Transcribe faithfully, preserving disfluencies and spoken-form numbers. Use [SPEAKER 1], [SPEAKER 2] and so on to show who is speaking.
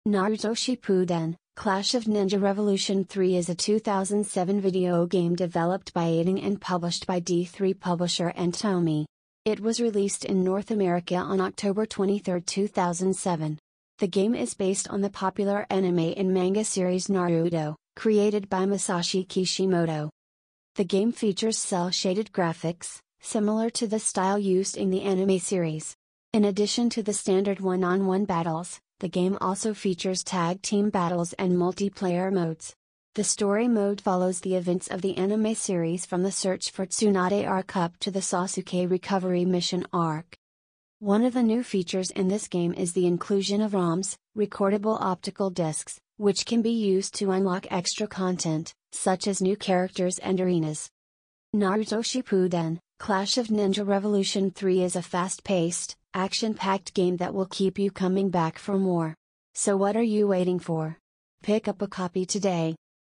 [SPEAKER 1] Naruto Shippuden, Clash of Ninja Revolution three is a two thousand seven video game developed by Eighting and published by D three publisher and Tomy. It was released in North America on October twenty-third two thousand seven. The game is based on the popular anime and manga series Naruto, created by Masashi Kishimoto. The game features cel-shaded graphics, similar to the style used in the anime series. In addition to the standard one-on-one battles, the game also features tag team battles and multiplayer modes. The story mode follows the events of the anime series from the search for Tsunade arc up to the Sasuke recovery mission arc. One of the new features in this game is the inclusion of ROMs, recordable optical discs, which can be used to unlock extra content, such as new characters and arenas. Naruto Shippuden, Clash of Ninja Revolution three is a fast-paced, action-packed game that will keep you coming back for more. So what are you waiting for? Pick up a copy today.